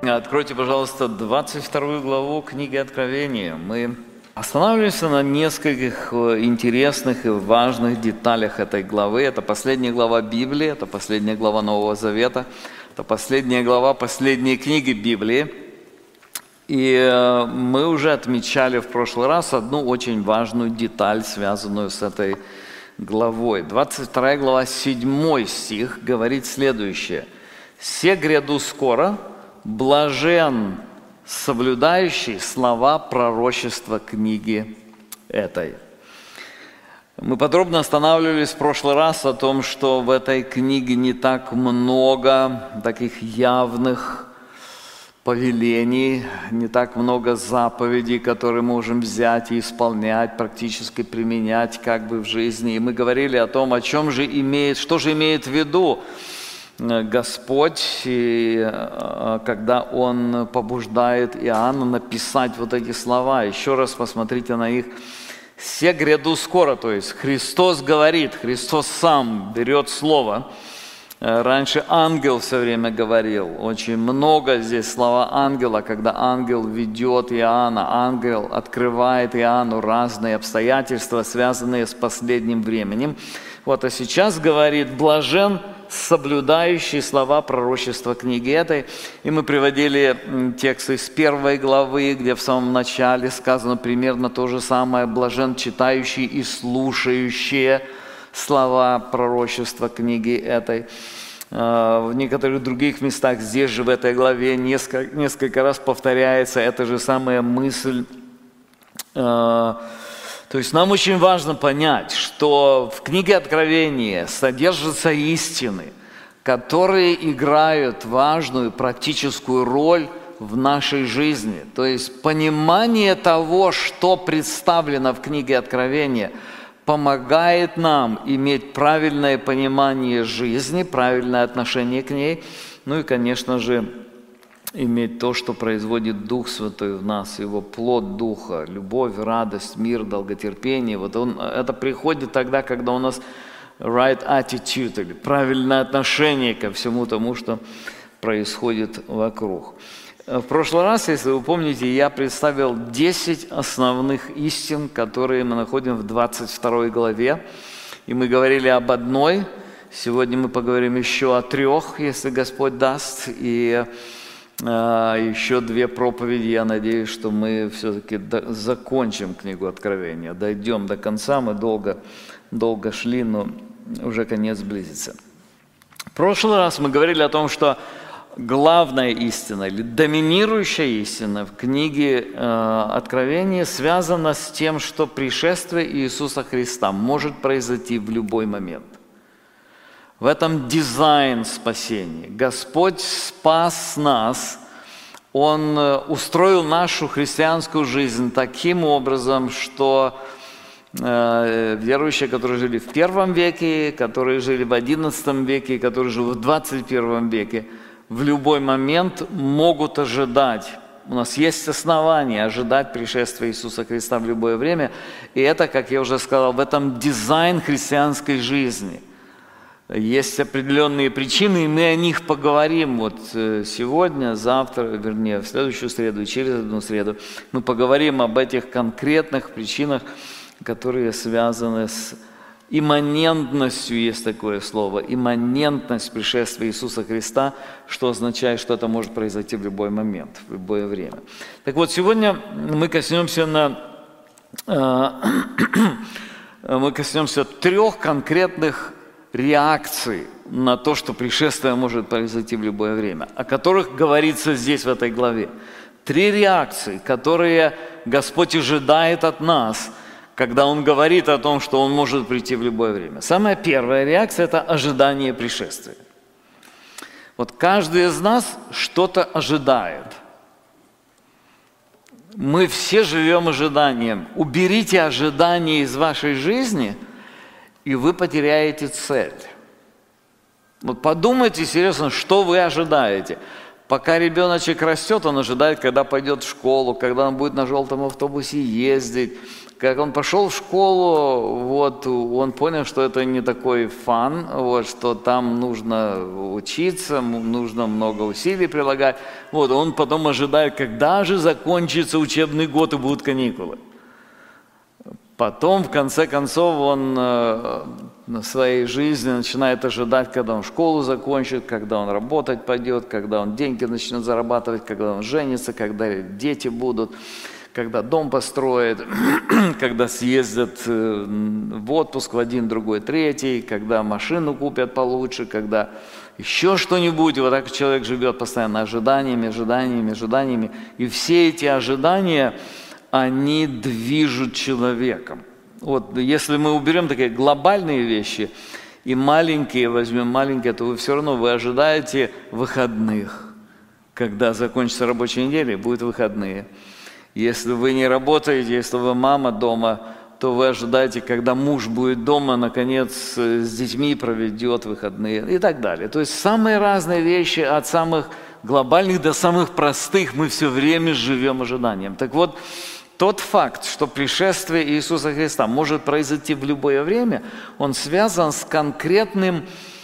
Откройте, пожалуйста, 22 главу книги Откровения. Мы останавливаемся на нескольких интересных и важных деталях этой главы. Это последняя глава Библии, это последняя глава Нового Завета, это последняя глава последней книги Библии. И мы уже отмечали в прошлый раз одну очень важную деталь, связанную с этой главой. 22 глава, 7 стих говорит следующее. «Се гряду скоро, блажен соблюдающий слова пророчества книги этой». Мы подробно останавливались в прошлый раз о том, что в этой книге не так много таких явных повелений, не так много заповедей, которые мы можем взять и исполнять, практически применять как бы в жизни. И мы говорили о том, что же имеет в виду Господь, когда Он побуждает Иоанна написать вот эти слова. Еще раз посмотрите на их. «Се гряду скоро», то есть Христос говорит, Христос сам берет слово. Раньше ангел все время говорил, очень много здесь слова ангела, когда ангел ведет Иоанна, ангел открывает Иоанну разные обстоятельства, связанные с последним временем. Вот, а сейчас говорит, блажен соблюдающий слова пророчества книги этой. И мы приводили текст из 1 главы, где в самом начале сказано примерно то же самое, блажен читающий и слушающие слова пророчества книги этой. В некоторых других местах, здесь же в этой главе несколько раз повторяется эта же самая мысль. То есть нам очень важно понять, что в книге Откровения содержатся истины, которые играют важную практическую роль в нашей жизни. То есть понимание того, что представлено в книге Откровения, помогает нам иметь правильное понимание жизни, правильное отношение к ней, ну и, конечно же, иметь то, что производит Дух Святой в нас, Его плод Духа, любовь, радость, мир, долготерпение. Вот это приходит тогда, когда у нас right attitude, или правильное отношение ко всему тому, что происходит вокруг. В прошлый раз, если вы помните, я представил 10 основных истин, которые мы находим в 22 главе. И мы говорили об одной. Сегодня мы поговорим еще о 3, если Господь даст. И еще 2 проповеди. Я надеюсь, что мы все-таки закончим книгу Откровения. Дойдем до конца. Мы долго шли, но уже конец близится. В прошлый раз мы говорили о том, что главная истина или доминирующая истина в книге Откровения связана с тем, что пришествие Иисуса Христа может произойти в любой момент. В этом дизайн спасения. Господь спас нас, Он устроил нашу христианскую жизнь таким образом, что верующие, которые жили в 1 веке, которые жили в 11 веке, которые живут в 21 веке, в любой момент могут ожидать. У нас есть основания ожидать пришествия Иисуса Христа в любое время. И это, как я уже сказал, в этом дизайн христианской жизни. Есть определенные причины, и мы о них поговорим вот сегодня, завтра, вернее, в следующую среду и через одну среду. Мы поговорим об этих конкретных причинах, которые связаны с имманентностью, есть такое слово, имманентность пришествия Иисуса Христа, что означает, что это может произойти в любой момент, в любое время. Так вот, сегодня мы коснемся 3 конкретных реакций на то, что пришествие может произойти в любое время, о которых говорится здесь, в этой главе. 3 реакции, которые Господь ожидает от нас, когда Он говорит о том, что Он может прийти в любое время. Самая первая реакция – это ожидание пришествия. Вот каждый из нас что-то ожидает. Мы все живем ожиданием. Уберите ожидания из вашей жизни, и вы потеряете цель. Вот подумайте серьезно, что вы ожидаете. Пока ребеночек растет, он ожидает, когда пойдет в школу, когда он будет на желтом автобусе ездить, Как он пошел в школу, вот, он понял, что это не такой фан, вот, что там нужно учиться, нужно много усилий прилагать. Вот, он потом ожидает, когда же закончится учебный год и будут каникулы. Потом, в конце концов, он в своей жизни начинает ожидать, когда он школу закончит, когда он работать пойдет, когда он деньги начнет зарабатывать, когда он женится, когда дети будут, когда дом построит, когда съездят в отпуск в один, другой, третий, когда машину купят получше, когда еще что-нибудь. Вот так человек живет постоянно ожиданиями, ожиданиями, ожиданиями. И все эти ожидания, они движут человеком. Вот если мы уберем такие глобальные вещи и маленькие, возьмем маленькие, то вы все равно ожидаете выходных. Когда закончится рабочая неделя, будут выходные. Если вы не работаете, если вы мама дома, то вы ожидаете, когда муж будет дома, наконец, с детьми проведет выходные и так далее. То есть самые разные вещи, от самых глобальных до самых простых, мы все время живем ожиданием. Так вот, тот факт, что пришествие Иисуса Христа может произойти в любое время, он связан с конкретной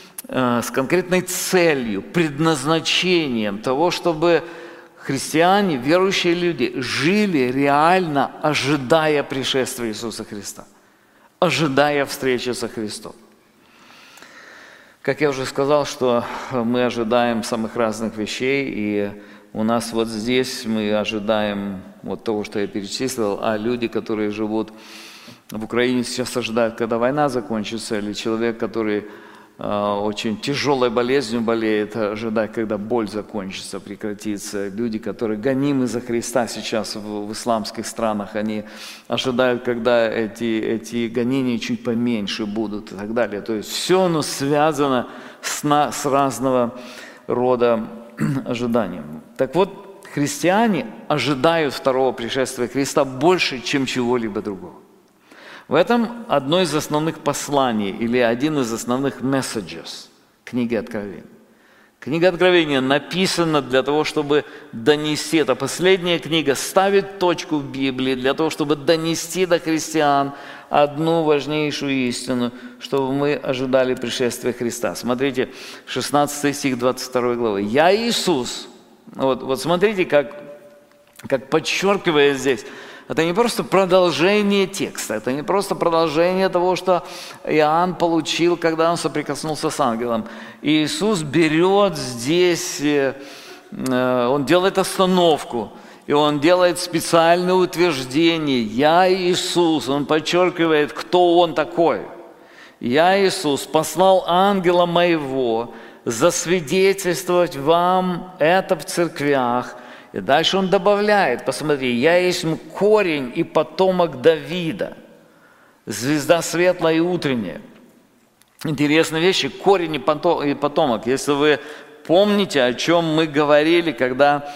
целью, предназначением того, чтобы христиане, верующие люди, жили реально, ожидая пришествия Иисуса Христа, ожидая встречи со Христом. Как я уже сказал, что мы ожидаем самых разных вещей, и у нас вот здесь мы ожидаем вот того, что я перечислил, а люди, которые живут в Украине, сейчас ожидают, когда война закончится, или человек, который очень тяжелой болезнью болеет, ожидать, когда боль закончится, прекратится. Люди, которые гонимы за Христа сейчас в исламских странах, они ожидают, когда эти гонения чуть поменьше будут и так далее. То есть все оно связано с разного рода ожиданием. Так вот, христиане ожидают второго пришествия Христа больше, чем чего-либо другого. В этом одно из основных посланий или один из основных messages книги Откровения. Книга Откровения написана для того, чтобы донести, это последняя книга, ставит точку в Библии для того, чтобы донести до христиан одну важнейшую истину, чтобы мы ожидали пришествия Христа. Смотрите, 16 стих 22 главы. «Я Иисус». Вот смотрите, как подчеркивает здесь. Это не просто продолжение текста, это не просто продолжение того, что Иоанн получил, когда он соприкоснулся с ангелом. Иисус берет здесь, он делает остановку, и он делает специальное утверждение. «Я Иисус», он подчеркивает, кто он такой. «Я Иисус послал ангела моего засвидетельствовать вам это в церквях». И дальше он добавляет, посмотри, «Я есть корень и потомок Давида, звезда светлая и утренняя». Интересные вещи, корень и потомок. Если вы помните, о чем мы говорили, когда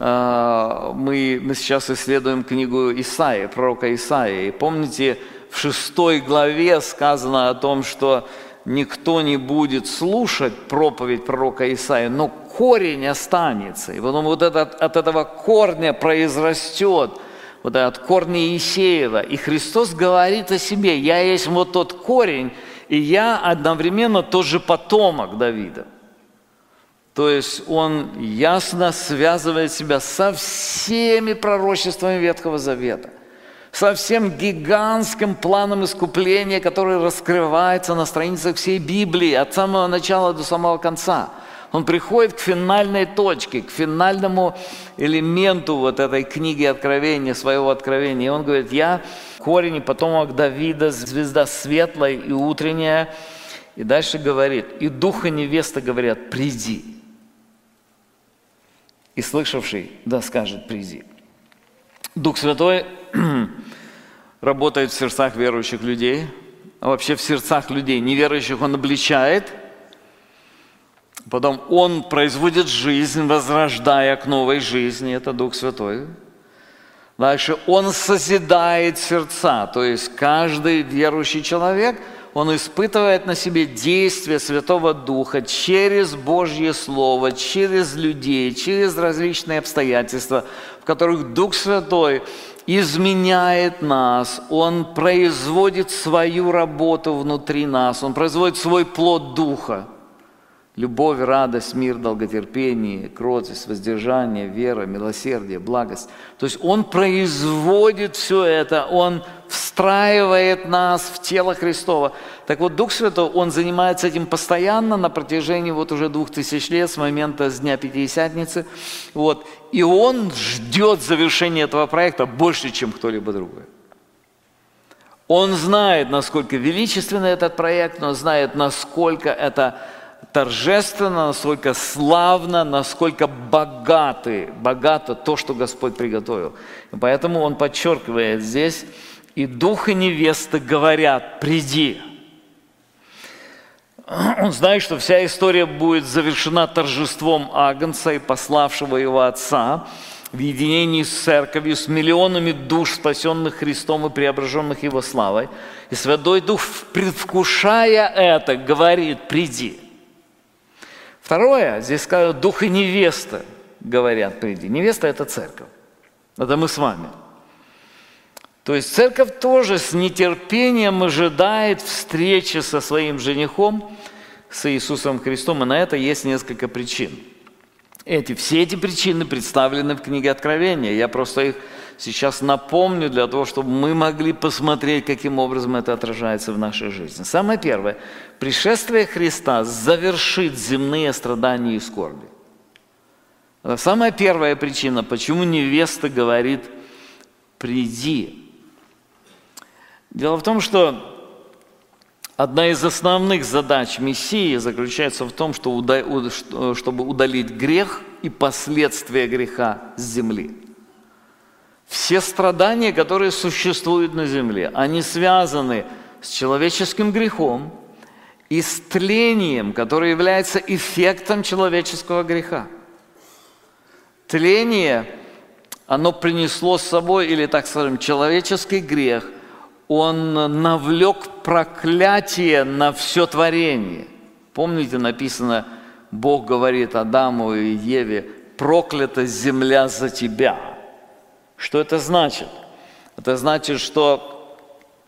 мы сейчас исследуем книгу Исаии, пророка Исаии. И помните, в 6 главе сказано о том, что никто не будет слушать проповедь пророка Исаии, но корень останется. И потом вот от этого корня произрастет, вот от корня Иисеева. И Христос говорит о себе: «Я есть вот тот корень, и я одновременно тот же потомок Давида». То есть Он ясно связывает себя со всеми пророчествами Ветхого Завета, со всем гигантским планом искупления, который раскрывается на страницах всей Библии, от самого начала до самого конца. Он приходит к финальной точке, к финальному элементу вот этой книги Откровения, своего Откровения. И он говорит: «Я корень и потомок Давида, звезда светлая и утренняя». И дальше говорит: «И дух и невеста говорят: приди». И слышавший да скажет: приди. Дух Святой работает в сердцах верующих людей, а вообще в сердцах людей неверующих Он обличает, потом Он производит жизнь, возрождая к новой жизни, это Дух Святой. Дальше Он созидает сердца, то есть каждый верующий человек, он испытывает на себе действие Святого Духа через Божье Слово, через людей, через различные обстоятельства, в которых Дух Святой изменяет нас, Он производит свою работу внутри нас, Он производит свой плод Духа. Любовь, радость, мир, долготерпение, кротость, воздержание, вера, милосердие, благость. То есть Он производит все это, Он встраивает нас в тело Христова. Так вот, Дух Святой, Он занимается этим постоянно на протяжении вот уже 2000 лет с момента с Дня Пятидесятницы. Вот. И Он ждет завершения этого проекта больше, чем кто-либо другой. Он знает, насколько величественный этот проект, Он знает, насколько это торжественно, насколько славно, насколько богато то, что Господь приготовил. И поэтому Он подчеркивает здесь, и дух, и невеста говорят: приди. Он знает, что вся история будет завершена торжеством Агнца и пославшего его Отца в единении с Церковью, с миллионами душ, спасенных Христом и преображенных Его славой. И Святой Дух, предвкушая это, говорит: приди. Второе, здесь сказано, дух и невеста говорят: приди. Невеста – это церковь. Это мы с вами. То есть церковь тоже с нетерпением ожидает встречи со своим женихом, с Иисусом Христом, и на это есть несколько причин. Все эти причины представлены в книге Откровения. Я просто их сейчас напомню для того, чтобы мы могли посмотреть, каким образом это отражается в нашей жизни. Самое первое. Пришествие Христа завершит земные страдания и скорби. Это самая первая причина, почему невеста говорит: приди. Дело в том, что одна из основных задач Мессии заключается в том, чтобы удалить грех и последствия греха с земли. Все страдания, которые существуют на земле, они связаны с человеческим грехом и с тлением, которое является эффектом человеческого греха. Тление, оно принесло с собой, или, так скажем, человеческий грех, он навлек проклятие на все творение. Помните, написано, Бог говорит Адаму и Еве: проклята земля за тебя. Что это значит? Это значит, что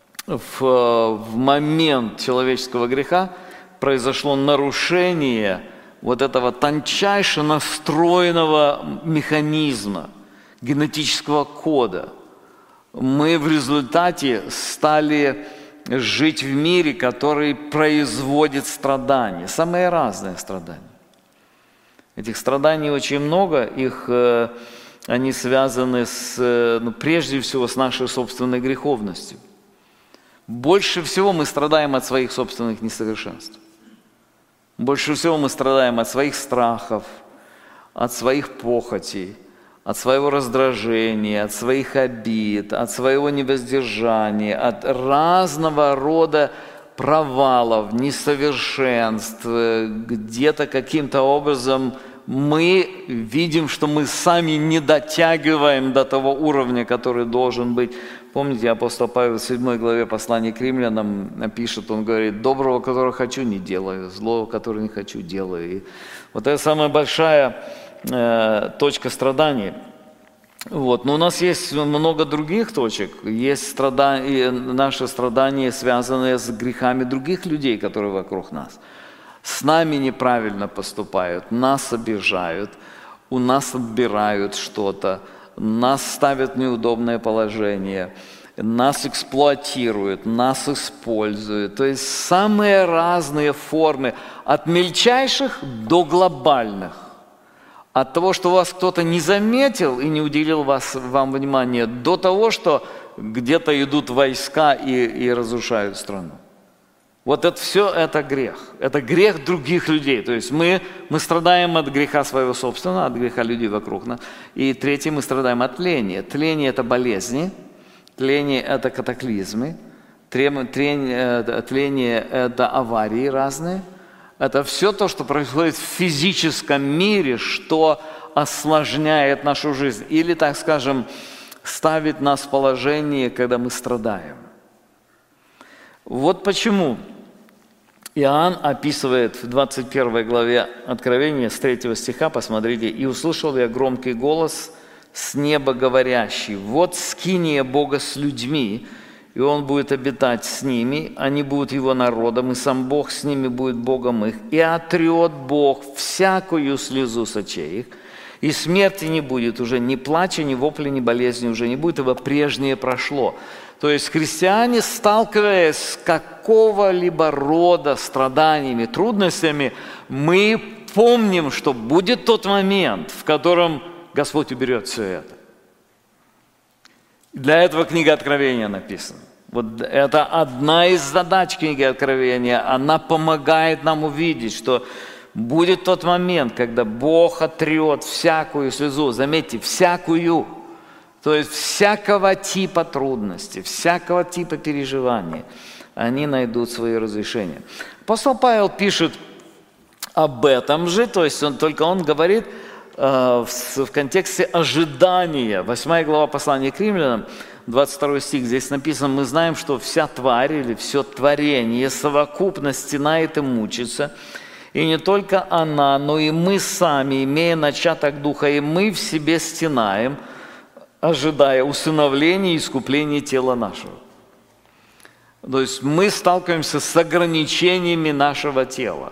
в момент человеческого греха произошло нарушение вот этого тончайше настроенного механизма, генетического кода. Мы в результате стали жить в мире, который производит страдания, самые разные страдания. Этих страданий очень много, они связаны прежде всего с нашей собственной греховностью. Больше всего мы страдаем от своих собственных несовершенств. Больше всего мы страдаем от своих страхов, от своих похотей, от своего раздражения, от своих обид, от своего невоздержания, от разного рода провалов, несовершенств. Где-то каким-то образом мы видим, что мы сами не дотягиваем до того уровня, который должен быть. Помните, апостол Павел в 7 главе послания к римлянам пишет, он говорит: доброго, которого хочу, не делаю, злого, которого не хочу, делаю. И вот это самая большая точка страданий. Вот. Но у нас есть много других точек. Есть наши страдания, связанные с грехами других людей, которые вокруг нас. С нами неправильно поступают, нас обижают, у нас отбирают что-то, нас ставят в неудобное положение, нас эксплуатируют, нас используют. То есть самые разные формы, от мельчайших до глобальных. От того, что вас кто-то не заметил и не уделил вам внимания, до того, что где-то идут войска и разрушают страну. Вот это все это грех. Это грех других людей. То есть мы страдаем от греха своего собственного, от греха людей вокруг нас. И третье, мы страдаем от тления. Тление – это болезни, тление – это катаклизмы, тление – это аварии разные. Это все то, что происходит в физическом мире, что осложняет нашу жизнь. Или, так скажем, ставит нас в положение, когда мы страдаем. Вот почему Иоанн описывает в 21 главе Откровения с 3 стиха, посмотрите, «И услышал я громкий голос с неба говорящий, вот скиния Бога с людьми, и Он будет обитать с ними, они будут Его народом, и сам Бог с ними будет Богом их, и отрет Бог всякую слезу с очей их, и смерти не будет уже, ни плача, ни вопля, ни болезни уже не будет, ибо прежнее прошло». То есть христиане, сталкиваясь с какого-либо рода страданиями, трудностями, мы помним, что будет тот момент, в котором Господь уберет все это. Для этого книга Откровения написана. Вот это одна из задач книги Откровения. Она помогает нам увидеть, что будет тот момент, когда Бог отрет всякую слезу. Заметьте, всякую. То есть всякого типа трудностей, всякого типа переживаний. Они найдут свои разрешения. Апостол Павел пишет об этом же, то есть он говорит в контексте ожидания. 8 глава послания к римлянам, 22 стих, здесь написано: «Мы знаем, что вся тварь или все творение совокупно стенает и мучится, и не только она, но и мы сами, имея начаток духа, и мы в себе стенаем, ожидая усыновления и искупления тела нашего». То есть мы сталкиваемся с ограничениями нашего тела.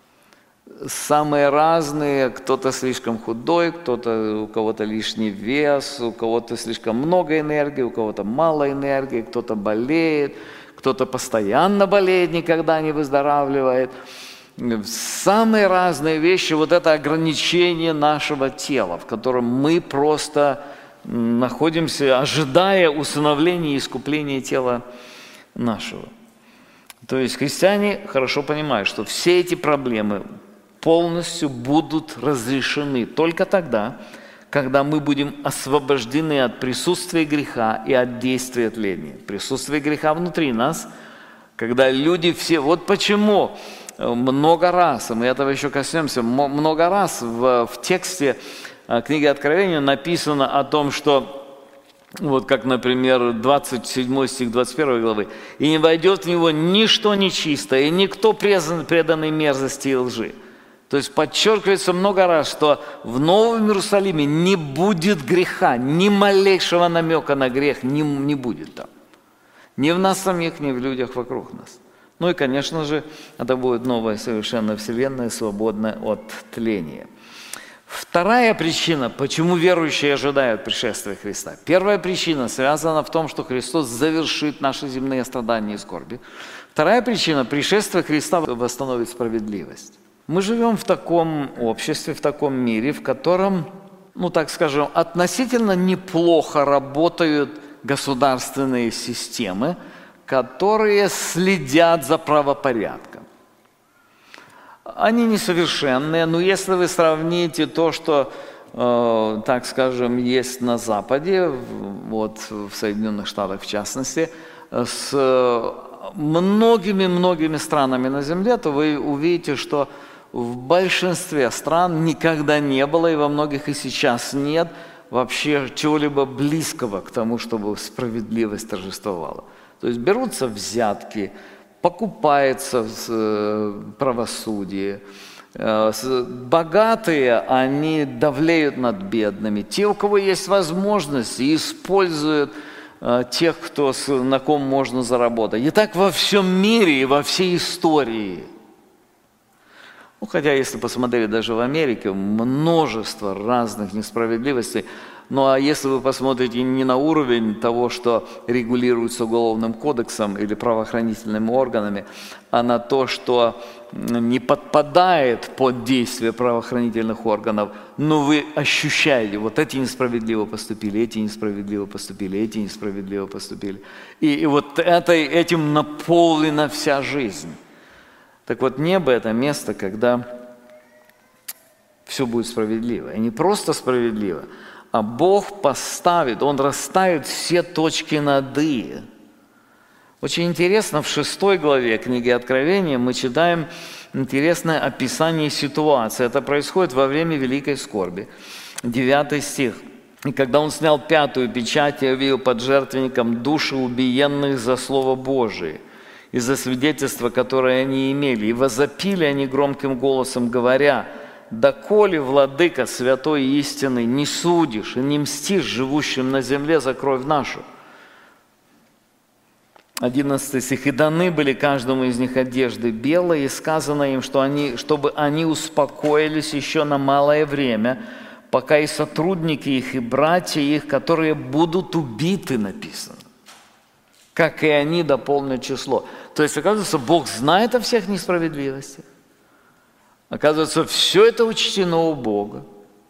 Самые разные, кто-то слишком худой, у кого-то лишний вес, у кого-то слишком много энергии, у кого-то мало энергии, кто-то болеет, кто-то постоянно болеет, никогда не выздоравливает. Самые разные вещи, вот это ограничение нашего тела, в котором мы просто находимся, ожидая усыновления и искупления тела нашего. То есть христиане хорошо понимают, что все эти проблемы полностью будут разрешены только тогда, когда мы будем освобождены от присутствия греха и от действия тления. Присутствие греха внутри нас, когда люди все... Вот почему много раз, и мы этого еще коснемся, много раз в тексте книги Откровения написано о том, что, вот как, например, 27 стих 21 главы, «И не войдет в него ничто нечистое, и никто преданный мерзости и лжи». То есть подчеркивается много раз, что в Новом Иерусалиме не будет греха, ни малейшего намека на грех не будет там. Ни в нас самих, ни в людях вокруг нас. Ну и, конечно же, это будет новая совершенно вселенная, свободная от тления. Вторая причина, почему верующие ожидают пришествия Христа. Первая причина связана в том, что Христос завершит наши земные страдания и скорби. Вторая причина, пришествие Христа восстановит справедливость. Мы живем в таком обществе, в таком мире, в котором, так скажем, относительно неплохо работают государственные системы, которые следят за правопорядком. Они несовершенные, но если вы сравните то, что, так скажем, есть на Западе, вот в Соединенных Штатах в частности, с многими странами на Земле, то вы увидите, что в большинстве стран никогда не было, и во многих и сейчас нет вообще чего-либо близкого к тому, чтобы справедливость торжествовала. То есть берутся взятки, покупается правосудие. Богатые, они давлеют над бедными. Те, у кого есть возможность, используют тех, на ком можно заработать. И так во всем мире и во всей истории. Хотя, если посмотреть даже в Америке, множество разных несправедливостей. А если вы посмотрите не на уровень того, что регулируется Уголовным кодексом или правоохранительными органами, а на то, что не подпадает под действие правоохранительных органов, но вы ощущаете, вот эти несправедливо поступили, эти несправедливо поступили, эти несправедливо поступили. И вот этим наполнена вся жизнь. Так вот, небо – это место, когда все будет справедливо. И не просто справедливо, а Бог поставит, Он расставит все точки над «и». Очень интересно, в 6 главе книги Откровения мы читаем интересное описание ситуации. Это происходит во время великой скорби. 9 стих. «И когда Он снял 5-ю печать, я увидел под жертвенником души убиенных за Слово Божие из-за свидетельства, которое они имели. И возопили они громким голосом, говоря: «Доколе, владыка святой и истинный, не судишь и не мстишь живущим на земле за кровь нашу?» 11 стих. «И даны были каждому из них одежды белые, и сказано им, чтобы они успокоились еще на малое время, пока и сотрудники их, и братья их, которые будут убиты», написано, «как и они дополнят число». То есть, оказывается, Бог знает о всех несправедливостях. Оказывается, все это учтено у Бога.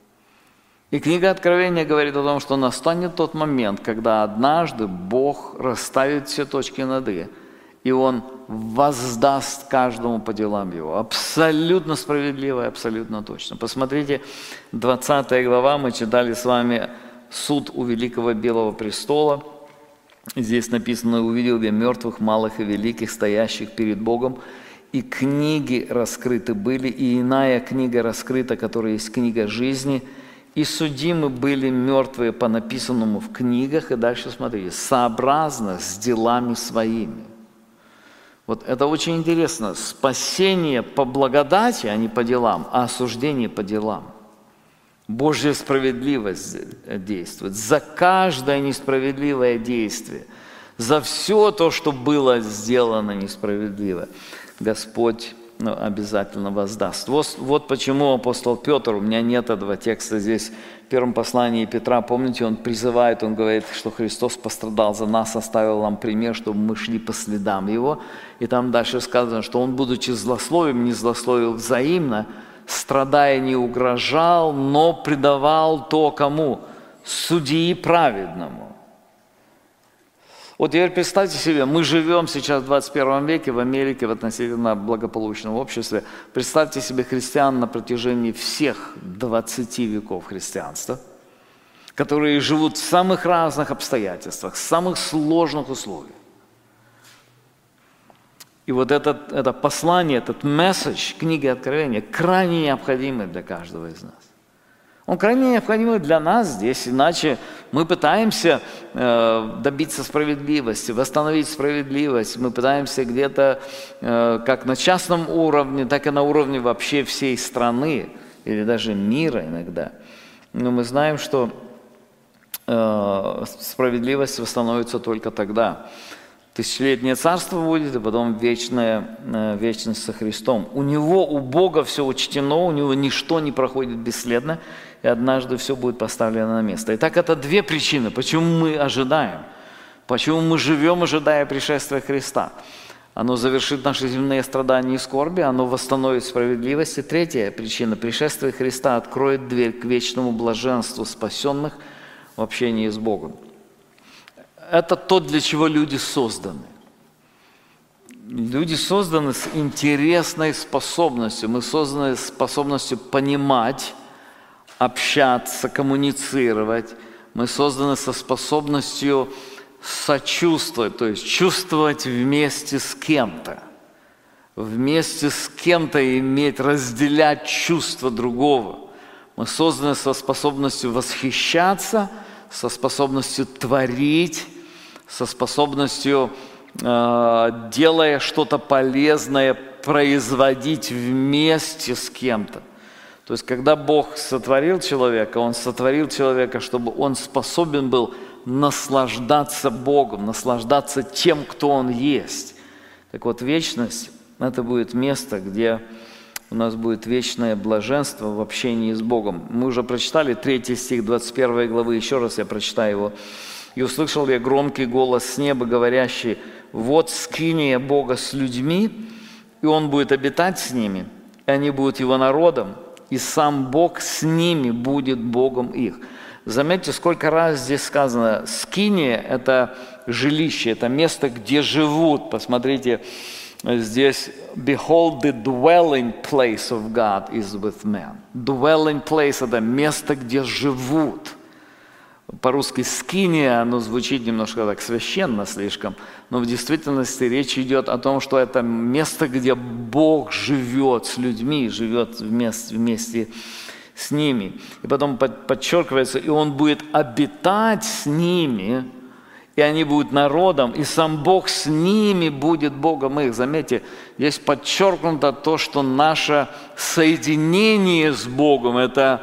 И книга Откровения говорит о том, что настанет тот момент, когда однажды Бог расставит все точки над «и», и Он воздаст каждому по делам его. Абсолютно справедливо и абсолютно точно. Посмотрите, 20 глава, мы читали с вами суд у Великого Белого престола. Здесь написано: «Увидел я мертвых, малых и великих, стоящих перед Богом, и книги раскрыты были, и иная книга раскрыта, которая есть книга жизни, и судимы были мертвые по написанному в книгах». И дальше смотрите: «сообразно с делами своими». Вот это очень интересно. Спасение по благодати, а не по делам, а осуждение по делам. Божья справедливость действует. За каждое несправедливое действие, за все то, что было сделано несправедливо, Господь обязательно воздаст. Вот почему апостол Петр, у меня нет этого текста здесь, в первом послании Петра, помните, он призывает, он говорит, что Христос пострадал за нас, оставил нам пример, чтобы мы шли по следам Его. И там дальше сказано, что Он, будучи злословием, не злословил взаимно, страдая, не угрожал, но предавал то кому? Судьи праведному. Вот теперь представьте себе, мы живем сейчас в 21 веке в Америке, в относительно благополучном обществе. Представьте себе христиан на протяжении всех 20 веков христианства, которые живут в самых разных обстоятельствах, в самых сложных условиях. И вот это послание, этот месседж книги Откровения крайне необходимый для каждого из нас. Он крайне необходимый для нас здесь, иначе мы пытаемся добиться справедливости, восстановить справедливость. Мы пытаемся где-то как на частном уровне, так и на уровне вообще всей страны или даже мира иногда. Но мы знаем, что справедливость восстановится только тогда. Тысячелетнее царство будет, и потом вечность со Христом. У Бога все учтено, у Него ничто не проходит бесследно, и однажды все будет поставлено на место. Итак, это две причины, почему мы ожидаем, почему мы живем, ожидая пришествия Христа. Оно завершит наши земные страдания и скорби, оно восстановит справедливость. И третья причина – пришествие Христа откроет дверь к вечному блаженству спасенных в общении с Богом. Это то, для чего люди созданы. Люди созданы с интересной способностью. Мы созданы способностью понимать, общаться, коммуницировать. Мы созданы со способностью сочувствовать, то есть чувствовать вместе с кем-то. Вместе с кем-то разделять чувства другого. Мы созданы со способностью восхищаться, со способностью творить, со способностью, делая что-то полезное, производить вместе с кем-то. То есть, когда Бог сотворил человека, Он сотворил человека, чтобы он способен был наслаждаться Богом, наслаждаться тем, кто Он есть. Так вот, вечность – это будет место, где у нас будет вечное блаженство в общении с Богом. Мы уже прочитали 3 стих 21 главы, еще раз я прочитаю его. «И услышал я громкий голос с неба, говорящий: вот скиния Бога с людьми, и Он будет обитать с ними, и они будут Его народом, и сам Бог с ними будет Богом их». Заметьте, сколько раз здесь сказано, скиния – это жилище, это место, где живут. Посмотрите, здесь «Behold, the dwelling place of God is with men». Dwelling place – это место, где живут. По-русски «скиния», оно звучит немножко так священно слишком, но в действительности речь идет о том, что это место, где Бог живет с людьми, живет вместе с ними. И потом подчеркивается, и Он будет обитать с ними, и они будут народом, и сам Бог с ними будет Богом их. Заметьте, здесь подчеркнуто то, что наше соединение с Богом – это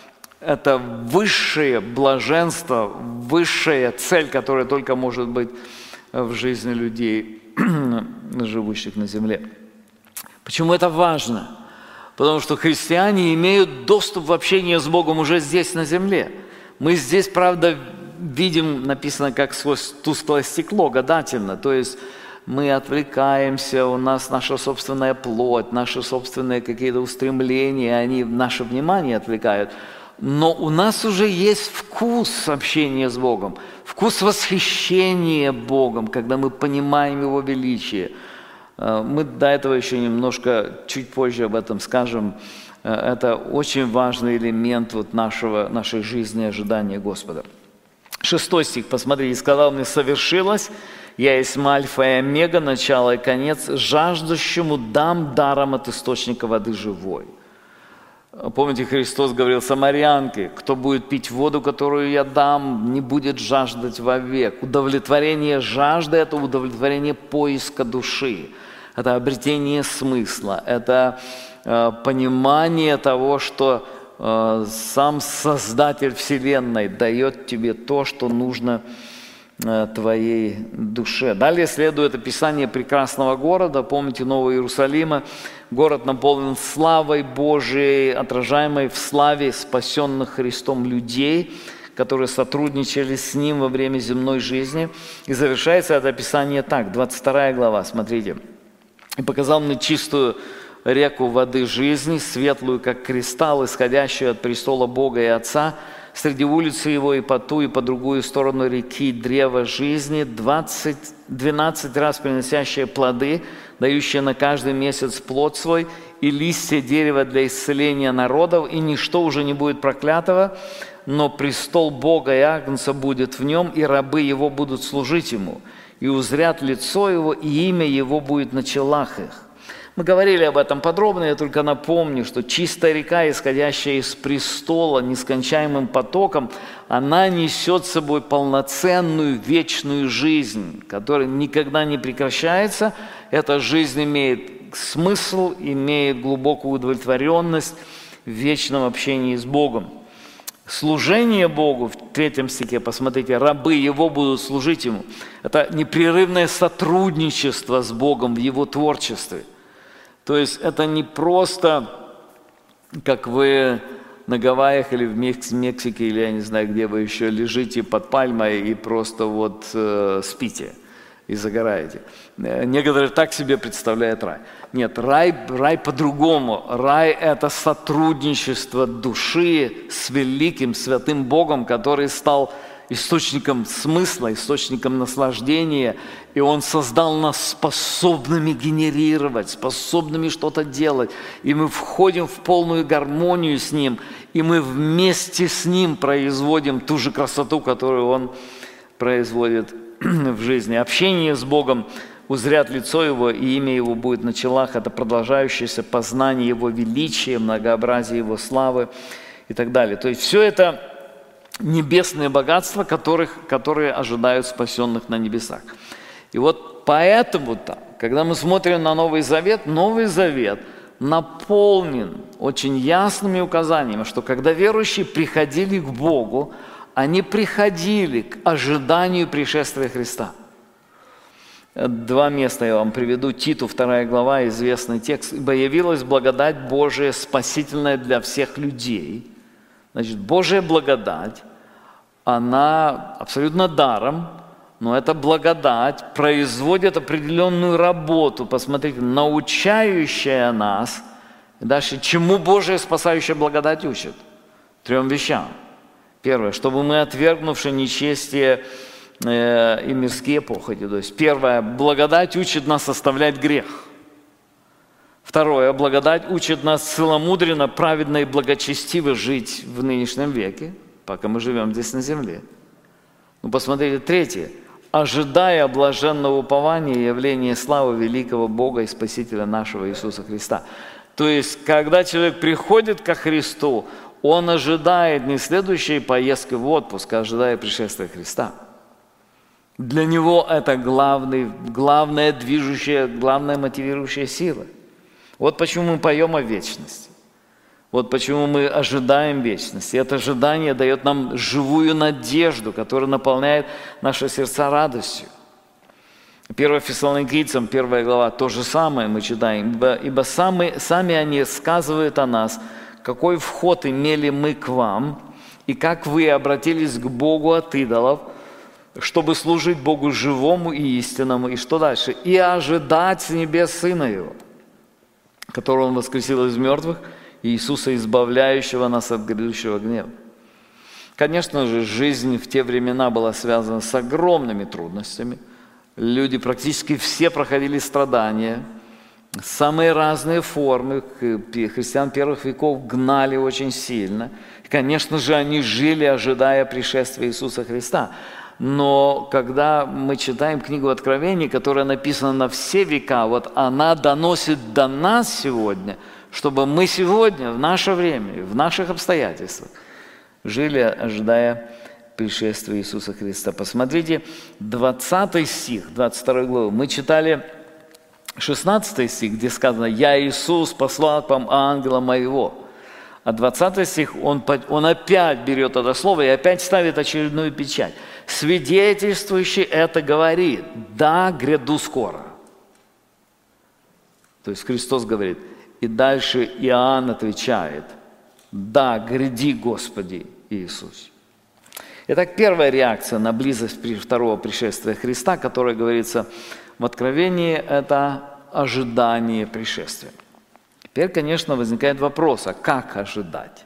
высшее блаженство, высшая цель, которая только может быть в жизни людей, живущих на земле. Почему это важно? Потому что христиане имеют доступ в общение с Богом уже здесь, на земле. Мы здесь, правда, видим, написано, как сквозь тусклое стекло, гадательно. То есть мы отвлекаемся, у нас наша собственная плоть, наши собственные какие-то устремления, они наше внимание отвлекают. Но у нас уже есть вкус общения с Богом, вкус восхищения Богом, когда мы понимаем Его величие. Мы до этого еще немножко, чуть позже об этом скажем. Это очень важный элемент вот нашей жизни, ожидания Господа. 6 стих, посмотрите, «Сказал мне, совершилось, я есть Альфа и Омега, начало и конец, жаждущему дам даром от источника воды живой». Помните, Христос говорил самарянке: кто будет пить воду, которую я дам, не будет жаждать вовек. Удовлетворение жажды – это удовлетворение поиска души, это обретение смысла, это понимание того, что сам Создатель Вселенной дает тебе то, что нужно твоей душе. Далее следует описание прекрасного города. Помните, Нового Иерусалима. Город наполнен славой Божией, отражаемой в славе спасенных Христом людей, которые сотрудничали с Ним во время земной жизни. И завершается это описание так, 22 глава, смотрите. «И показал мне чистую реку воды жизни, светлую, как кристалл, исходящую от престола Бога и Отца, среди улицы его и по ту, и по другую сторону реки древо жизни, 12 раз приносящее плоды, дающее на каждый месяц плод свой, и листья дерева для исцеления народов, и ничто уже не будет проклятого, но престол Бога и Агнца будет в нем, и рабы его будут служить ему, и узрят лицо его, и имя его будет на челах их». Мы говорили об этом подробно, я только напомню, что чистая река, исходящая из престола нескончаемым потоком, она несет с собой полноценную вечную жизнь, которая никогда не прекращается. Эта жизнь имеет смысл, имеет глубокую удовлетворенность в вечном общении с Богом. Служение Богу, в 3 стихе, посмотрите, рабы Его будут служить Ему. Это непрерывное сотрудничество с Богом в Его творчестве. То есть это не просто, как вы на Гавайях или в Мексике, или я не знаю, где вы еще лежите под пальмой и просто вот спите и загораете. Некоторые так себе представляют рай. Нет, рай по-другому. Рай – это сотрудничество души с великим святым Богом, который стал источником смысла, источником наслаждения, и Он создал нас способными генерировать, способными что-то делать, и мы входим в полную гармонию с Ним, и мы вместе с Ним производим ту же красоту, которую Он производит в жизни. Общение с Богом, узрят лицо Его, и имя Его будет на челах, это продолжающееся познание Его величия, многообразие Его славы и так далее. То есть все это небесные богатства, которые ожидают спасенных на небесах. И вот поэтому-то, когда мы смотрим на Новый Завет наполнен очень ясными указаниями, что когда верующие приходили к Богу, они приходили к ожиданию пришествия Христа. 2 места я вам приведу. Титу, 2 глава, известный текст. «Ибо явилась благодать Божия, спасительная для всех людей». Значит, Божья благодать, она абсолютно даром, но эта благодать производит определенную работу, посмотрите, научающая нас. И дальше, чему Божья спасающая благодать учит? 3 вещам. Первое, чтобы мы, отвергнувши нечестие и мирские похоти. То есть, первое, благодать учит нас оставлять грех. Второе, благодать учит нас целомудренно, праведно и благочестиво жить в нынешнем веке, пока мы живем здесь на земле. Ну, посмотрите, третье, ожидая блаженного упования и явления славы великого Бога и Спасителя нашего Иисуса Христа. То есть, когда человек приходит ко Христу, он ожидает не следующей поездки в отпуск, а ожидает пришествия Христа. Для него это главная движущая, главная мотивирующая сила. Вот почему мы поем о вечности. Вот почему мы ожидаем вечности. Это ожидание дает нам живую надежду, которая наполняет наши сердца радостью. 1 Фессалоникийцам, 1 глава, то же самое мы читаем. «Ибо сами они сказывают о нас, какой вход имели мы к вам, и как вы обратились к Богу от идолов, чтобы служить Богу живому и истинному». И что дальше? «И ожидать с небес Сына Его, которого Он воскресил из мертвых, Иисуса, избавляющего нас от грядущего гнева». Конечно же, жизнь в те времена была связана с огромными трудностями. Люди практически все проходили страдания, самые разные формы. Христиан первых веков гнали очень сильно. Конечно же, они жили, ожидая пришествия Иисуса Христа. Но когда мы читаем книгу Откровений, которая написана на все века, вот она доносит до нас сегодня, чтобы мы сегодня, в наше время, в наших обстоятельствах жили, ожидая пришествия Иисуса Христа. Посмотрите, 20 стих, 22 главы. Мы читали 16 стих, где сказано: «Я, Иисус, послал к вам ангела моего». А 20 стих, он опять берет это слово и опять ставит очередную печать. «Свидетельствующий это говорит: да, гряду скоро». То есть Христос говорит. И дальше Иоанн отвечает: да, гряди, Господи Иисус. Итак, первая реакция на близость второго пришествия Христа, которая говорится в Откровении, это ожидание пришествия. Теперь, конечно, возникает вопрос, а как ожидать?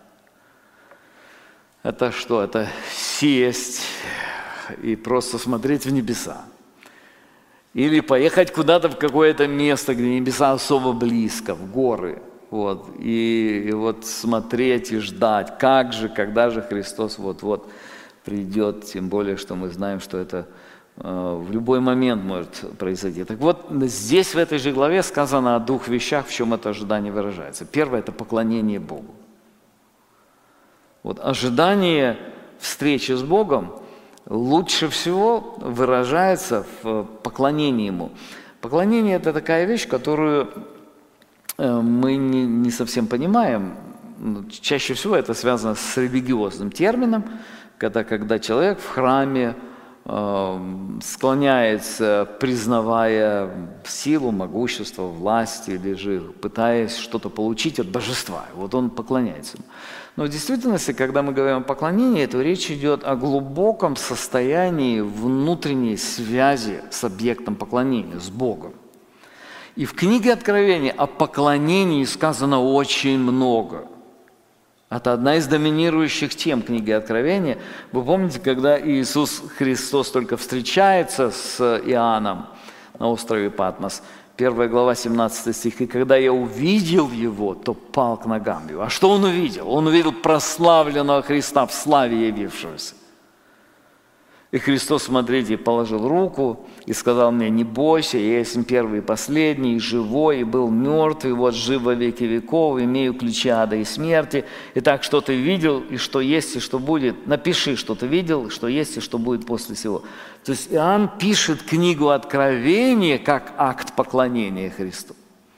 Это что? Это сесть и просто смотреть в небеса? Или поехать куда-то в какое-то место, где небеса особо близко, в горы, вот, и вот смотреть и ждать, как же, когда же Христос вот-вот придет, тем более, что мы знаем, что это в любой момент может произойти. Так вот, здесь в этой же главе сказано о двух вещах, в чем это ожидание выражается. Первое – это поклонение Богу. Вот ожидание встречи с Богом лучше всего выражается в поклонении Ему. Поклонение – это такая вещь, которую мы не совсем понимаем. Чаще всего это связано с религиозным термином, когда человек в храме склоняется, признавая силу, могущество, власть, или же пытаясь что-то получить от божества. Вот он поклоняется. Но в действительности, когда мы говорим о поклонении, то речь идет о глубоком состоянии внутренней связи с объектом поклонения, с Богом. И в книге Откровения о поклонении сказано очень много. Это одна из доминирующих тем книги Откровения. Вы помните, когда Иисус Христос только встречается с Иоанном на острове Патмос, 1 глава, 17 стих, «И когда я увидел его, то пал к ногам его». А что он увидел? Он увидел прославленного Христа в славе явившегося. И Христос, смотрите, положил руку и сказал мне: «Не бойся, я есть первый и последний, и живой, и был мертв, и вот жив во веки веков, имею ключи ада и смерти. Итак, что ты видел, и что есть, и что будет, напиши, что ты видел, что есть, и что будет после всего». То есть Иоанн пишет книгу Откровения как акт поклонения Христу.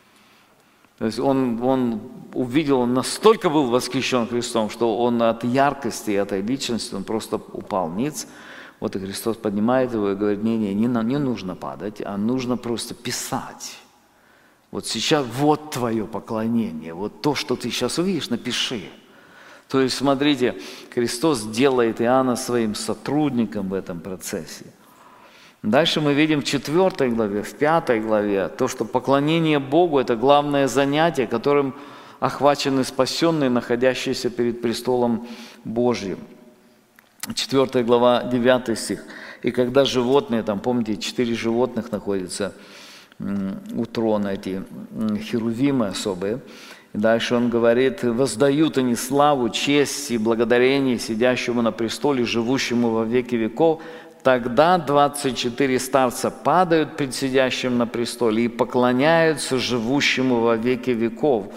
То есть он увидел, он настолько был восхищен Христом, что он от яркости этой личности, он просто упал ниц. Вот и Христос поднимает его и говорит: не нужно падать, а нужно просто писать. Вот сейчас вот твое поклонение, вот то, что ты сейчас увидишь, напиши. То есть, смотрите, Христос делает Иоанна своим сотрудником в этом процессе. Дальше мы видим в 4 главе, в 5 главе, то, что поклонение Богу – это главное занятие, которым охвачены спасенные, находящиеся перед престолом Божьим. 4 глава, 9 стих. «И когда животные, там, помните, 4 животных находятся у трона, эти херувимы особые». И дальше он говорит: «Воздают они славу, честь и благодарение сидящему на престоле, живущему во веки веков. Тогда 24 старца падают пред сидящим на престоле и поклоняются живущему во веки веков,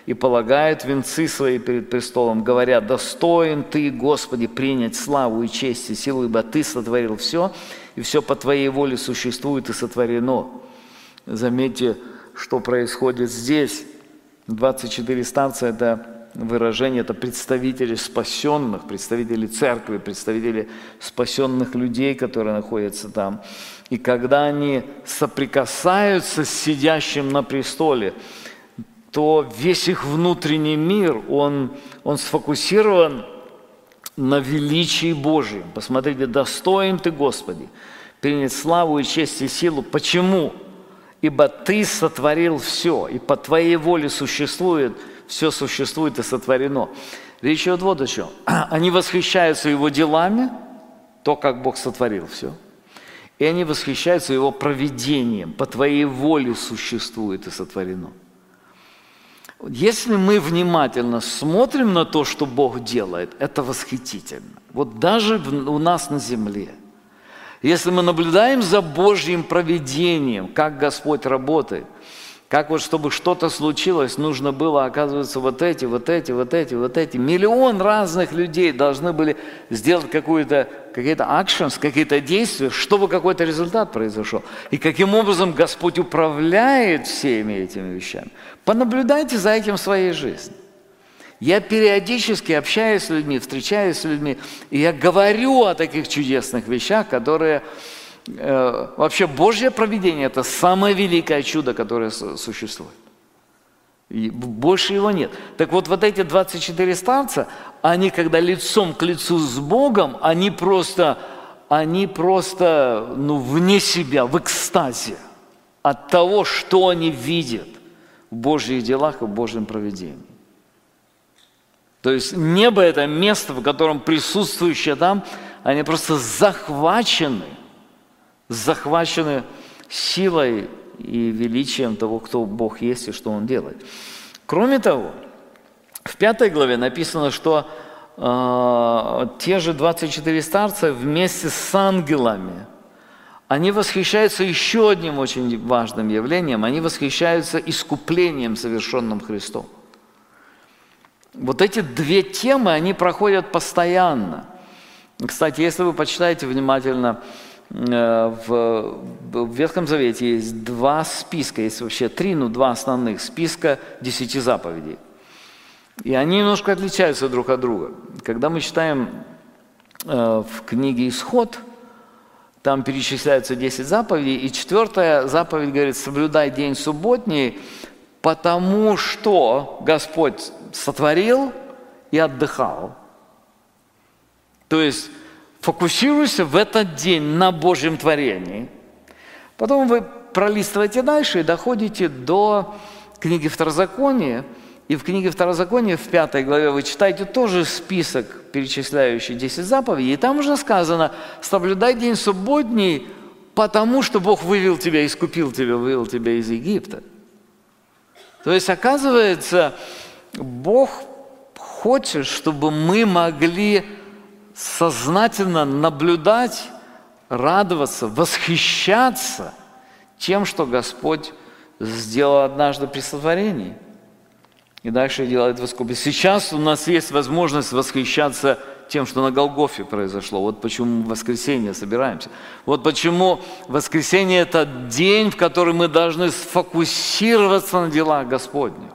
и полагают венцы свои перед престолом, говоря: достоин Ты, Господи, принять славу и честь и силу, ибо Ты сотворил все, и все по Твоей воле существует и сотворено. Заметьте, что происходит здесь. 24 старца – это выражение, это представители спасенных, представители церкви, представители спасенных людей, которые находятся там. И когда они соприкасаются с сидящим на престоле, то весь их внутренний мир, он сфокусирован на величии Божьем. Посмотрите: достоин Ты, Господи, принять славу и честь и силу. Почему? Ибо Ты сотворил все, и по Твоей воле существует, все существует и сотворено. Речь идет вот о чем. Они восхищаются Его делами, то, как Бог сотворил все. И они восхищаются Его провидением. По Твоей воле существует и сотворено. Если мы внимательно смотрим на то, что Бог делает, это восхитительно. Вот даже у нас на земле. Если мы наблюдаем за Божьим провидением, как Господь работает, как вот чтобы что-то случилось, нужно было, оказывается, вот эти. Миллион разных людей должны были сделать какие-то actions, какие-то действия, чтобы какой-то результат произошел. И каким образом Господь управляет всеми этими вещами. Понаблюдайте за этим в своей жизни. Я периодически общаюсь с людьми, встречаюсь с людьми, и я говорю о таких чудесных вещах, которые... Вообще Божье провидение – это самое великое чудо, которое существует. И больше его нет. Так вот эти 24 старца, они когда лицом к лицу с Богом, они просто вне себя, в экстазе от того, что они видят в Божьих делах и в Божьем провидении. То есть небо – это место, в котором присутствующие там, они просто захвачены силой и величием того, кто Бог есть и что Он делает. Кроме того, в 5 главе написано, что те же 24 старца вместе с ангелами, они восхищаются еще одним очень важным явлением, они восхищаются искуплением, совершенным Христом. Вот эти две темы, они проходят постоянно. Кстати, если вы почитаете внимательно, в Ветхом Завете есть два списка, есть вообще три, но два основных списка 10 заповедей. И они немножко отличаются друг от друга. Когда мы читаем в книге «Исход», там перечисляются 10 заповедей, и 4 заповедь говорит: «Соблюдай день субботний, потому что Господь сотворил и отдыхал». То есть фокусируйся в этот день на Божьем творении. Потом вы пролистываете дальше и доходите до книги Второзакония. И в книге Второзакония в 5 главе вы читаете тоже список, перечисляющий 10 заповедей. И там уже сказано: соблюдай день субботний, потому что Бог вывел тебя, искупил тебя, вывел тебя из Египта. То есть, оказывается, Бог хочет, чтобы мы могли сознательно наблюдать, радоваться, восхищаться тем, что Господь сделал однажды при сотворении. И дальше делает в искупе. Сейчас у нас есть возможность восхищаться тем, что на Голгофе произошло. Вот почему в воскресенье собираемся. Вот почему воскресенье – это день, в который мы должны сфокусироваться на делах Господних.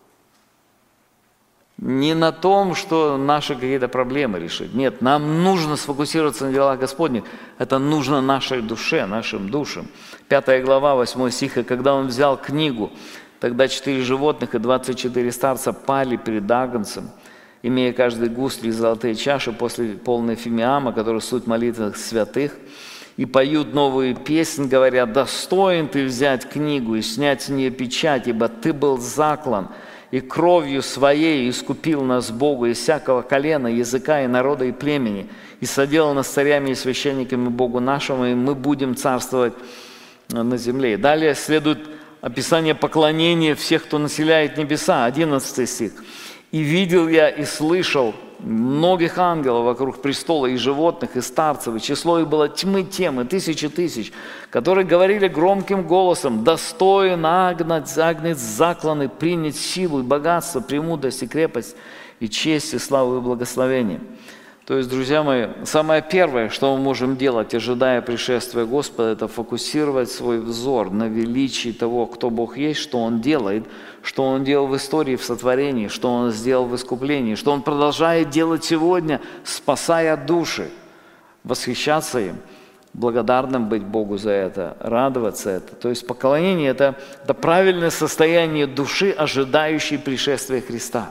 Не на том, что наши какие-то проблемы решить. Нет, нам нужно сфокусироваться на делах Господних. Это нужно нашей душе, нашим душам. 5 глава, 8 стих. «И когда он взял книгу, тогда 4 животных и 24 старца пали перед Агнцем, имея каждый гусли и золотые чаши после полной фимиама, которая суть молитвы святых, и поют новую песнь, говоря: достоин Ты взять книгу и снять с нее печать, ибо Ты был заклан, и кровью Своей искупил нас Богу из всякого колена, языка и народа и племени, и соделал нас царями и священниками Богу нашему, и мы будем царствовать на земле». И далее следует описание поклонения всех, кто населяет небеса, 11 стих. И видел я и слышал многих ангелов вокруг престола, и животных, и старцев, и число их было тьмы тем, и тысячи тысяч, которые говорили громким голосом: достоин агнец закланный принять силу и богатство, премудрость и крепость, и честь, и славу, и благословение. То есть, друзья мои, самое первое, что мы можем делать, ожидая пришествия Господа, это фокусировать свой взор на величии того, кто Бог есть, что Он делает, что Он делал в истории, в сотворении, что Он сделал в искуплении, что Он продолжает делать сегодня, спасая души, восхищаться им, благодарным быть Богу за это, радоваться это. То есть поклонение – это правильное состояние души, ожидающей пришествия Христа.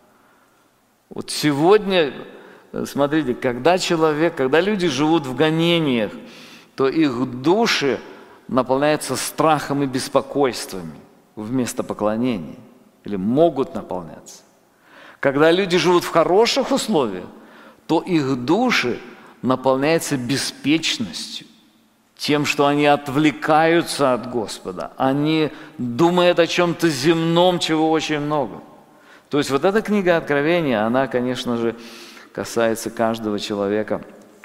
Вот сегодня... Смотрите, когда люди живут в гонениях, то их души наполняются страхом и беспокойствами вместо поклонения, или могут наполняться. Когда люди живут в хороших условиях, то их души наполняются беспечностью, тем, что они отвлекаются от Господа, они думают о чем-то земном, чего очень много. То есть вот эта книга Откровения, она, конечно же, касается каждого человека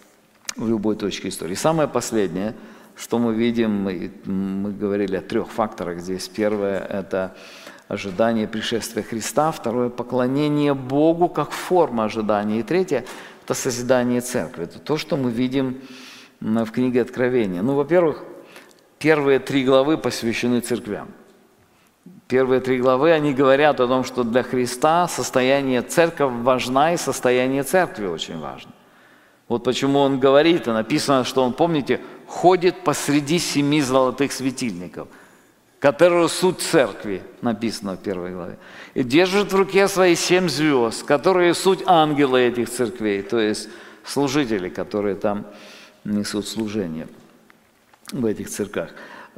в любой точке истории. Самое последнее, что мы видим, мы говорили о 3 факторах здесь. Первое – это ожидание пришествия Христа. Второе – поклонение Богу как форма ожидания. И третье – это созидание церкви. Это то, что мы видим в книге Откровения. Ну, во-первых, первые 3 главы посвящены церквям. Первые 3 главы, они говорят о том, что для Христа состояние церкви важна, и состояние церкви очень важно. Вот почему он говорит, и написано, что он, помните, ходит посреди 7 золотых светильников, которые суть церкви, написано в 1 главе, и держит в руке свои 7 звезд, которые суть ангелы этих церквей, то есть служители, которые там несут служение в этих церквях.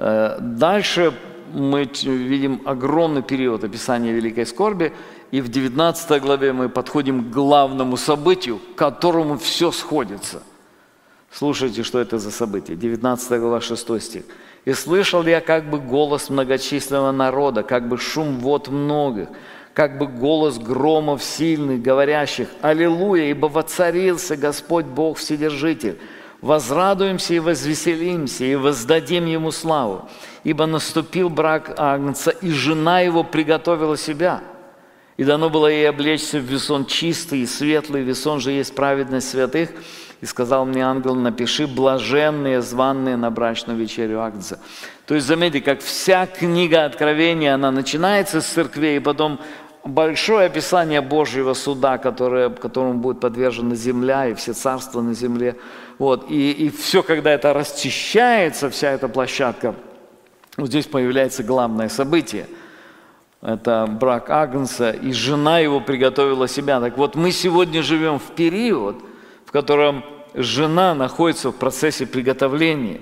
Дальше мы видим огромный период описания великой скорби, и в 19 главе мы подходим к главному событию, к которому все сходится. Слушайте, что это за событие. 19 глава, 6 стих. «И слышал я как бы голос многочисленного народа, как бы шум вод многих, как бы голос громов сильных, говорящих: Аллилуйя, ибо воцарился Господь Бог Вседержитель. Возрадуемся и возвеселимся, и воздадим Ему славу, ибо наступил брак Агнца, и жена Его приготовила себя. И дано было ей облечься в весон чистый и светлый, весон же есть праведность святых. И сказал мне ангел: напиши: блаженные, званные на брачную вечерю Агнца». То есть заметьте, как вся книга Откровения, она начинается с церквей, и потом большое описание Божьего суда, которому будет подвержена земля и все царства на земле. Вот. И все, когда это расчищается, вся эта площадка, вот здесь появляется главное событие. Это брак Агнца, и жена его приготовила себя. Так вот, мы сегодня живем в период, в котором жена находится в процессе приготовления.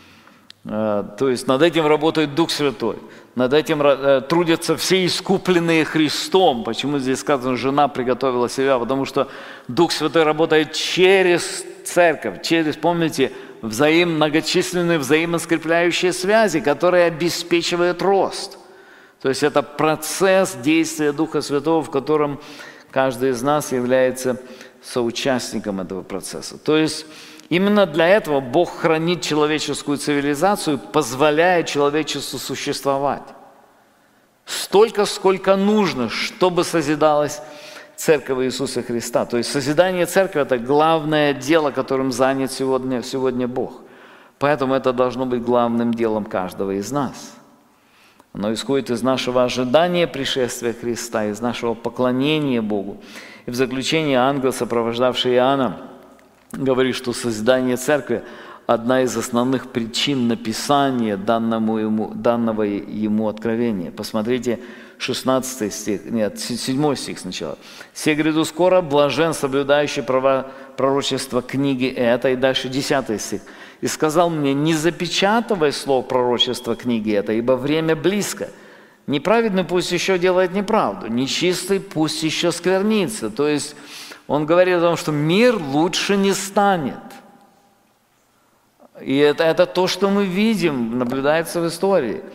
То есть над этим работает Дух Святой, над этим трудятся все искупленные Христом. Почему здесь сказано: жена приготовила себя? Потому что Дух Святой работает через церковь, через, помните, многочисленные взаимоскрепляющие связи, которые обеспечивают рост. То есть это процесс действия Духа Святого, в котором каждый из нас является соучастником этого процесса. То есть именно для этого Бог хранит человеческую цивилизацию, позволяя человечеству существовать. Столько, сколько нужно, чтобы созидалась Церковь Иисуса Христа. То есть созидание церкви – это главное дело, которым занят сегодня Бог. Поэтому это должно быть главным делом каждого из нас. Оно исходит из нашего ожидания пришествия Христа, из нашего поклонения Богу. И в заключение ангел, сопровождавший Иоанна, говорит, что созидание церкви – одна из основных причин написания данного ему откровения. Посмотрите, 16 стих, 7 стих сначала. «Се гряду скоро, блажен, соблюдающий пророчество книги этой». И дальше 10 стих. «И сказал мне: не запечатывай слов пророчества книги этой, ибо время близко. Неправедный пусть еще делает неправду, нечистый пусть еще сквернится». То есть он говорит о том, что мир лучше не станет. И это то, что мы видим, наблюдается в истории.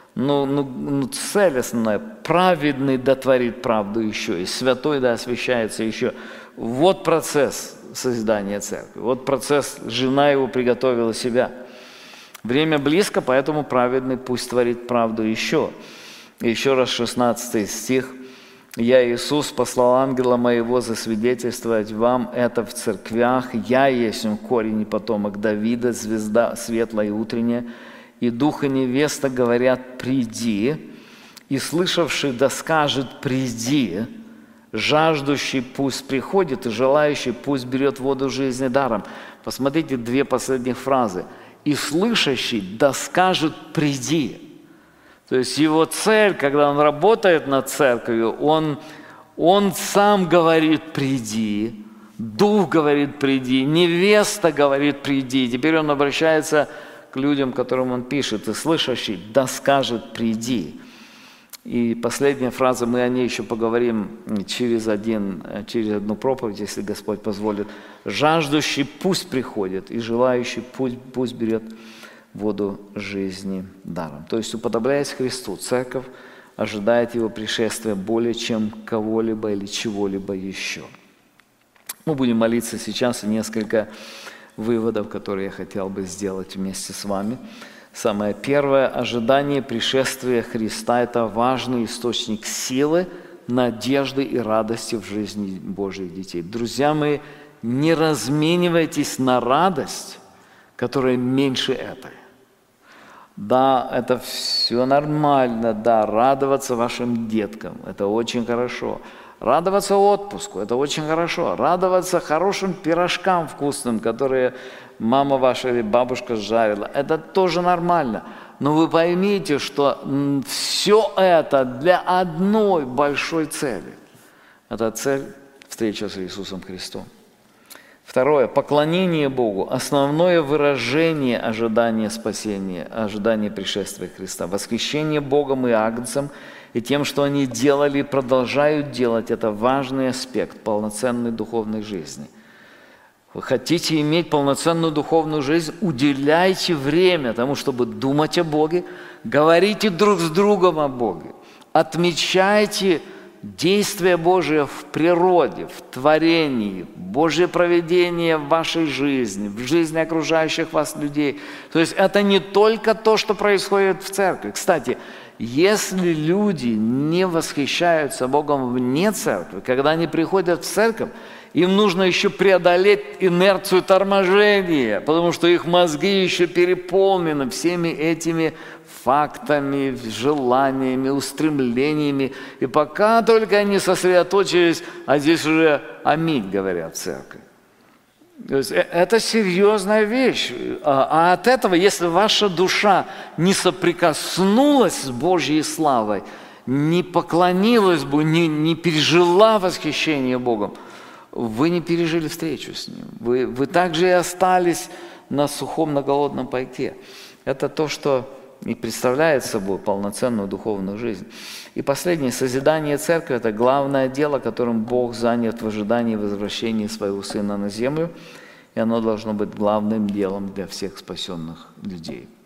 цель основная. Праведный дотворит правду еще, и святой да освящается еще. Вот процесс созидания церкви. Вот процесс, жена его приготовила себя. Время близко, поэтому праведный пусть творит правду еще. И еще раз 16 стих. «Я, Иисус, послал ангела моего засвидетельствовать вам это в церквях. Я есть корень и потомок Давида, звезда светлая и утренняя. И дух и невеста говорят: приди, и слышавший да скажет: приди, жаждущий пусть приходит, и желающий пусть берет воду жизни даром». Посмотрите две последних фразы. «И слышащий да скажет: приди». То есть его цель, когда он работает над церковью, он сам говорит: приди, дух говорит: приди, невеста говорит: приди. Теперь он обращается к людям, которым он пишет: и слышащий да скажет: приди. И последняя фраза, мы о ней еще поговорим через одну проповедь, если Господь позволит. «Жаждущий пусть приходит, и желающий пусть берет воду жизни даром». То есть, уподобляясь Христу, церковь ожидает Его пришествия более чем кого-либо или чего-либо еще. Мы будем молиться сейчас, и несколько выводов, которые я хотел бы сделать вместе с вами. Самое первое, ожидание пришествия Христа – это важный источник силы, надежды и радости в жизни Божьих детей. Друзья мои, не разменивайтесь на радость, которая меньше этой. Да, это все нормально, да, радоваться вашим деткам – это очень хорошо. Радоваться отпуску – это очень хорошо. Радоваться хорошим пирожкам вкусным, которые мама ваша или бабушка жарила – это тоже нормально. Но вы поймите, что все это для одной большой цели. Это цель – встреча с Иисусом Христом. Второе. Поклонение Богу – основное выражение ожидания спасения, ожидания пришествия Христа. Восхищение Богом и Агнцем и тем, что они делали и продолжают делать – это важный аспект полноценной духовной жизни. Вы хотите иметь полноценную духовную жизнь – уделяйте время тому, чтобы думать о Боге, говорите друг с другом о Боге, отмечайте действие Божие в природе, в творении, Божье провидение в вашей жизни, в жизни окружающих вас людей. То есть это не только то, что происходит в церкви. Кстати, если люди не восхищаются Богом вне церкви, когда они приходят в церковь, им нужно еще преодолеть инерцию торможения, потому что их мозги еще переполнены всеми этими фактами, желаниями, устремлениями. И пока только они сосредоточились, а здесь уже аминь говорят в церкви. То есть это серьезная вещь. А от этого, если ваша душа не соприкоснулась с Божьей славой, не поклонилась бы, не пережила восхищение Богом, вы не пережили встречу с Ним. Вы также и остались на сухом, на голодном пайке. Это то, что и представляет собой полноценную духовную жизнь. И последнее, созидание церкви – это главное дело, которым Бог занят в ожидании возвращения Своего Сына на землю, и оно должно быть главным делом для всех спасенных людей.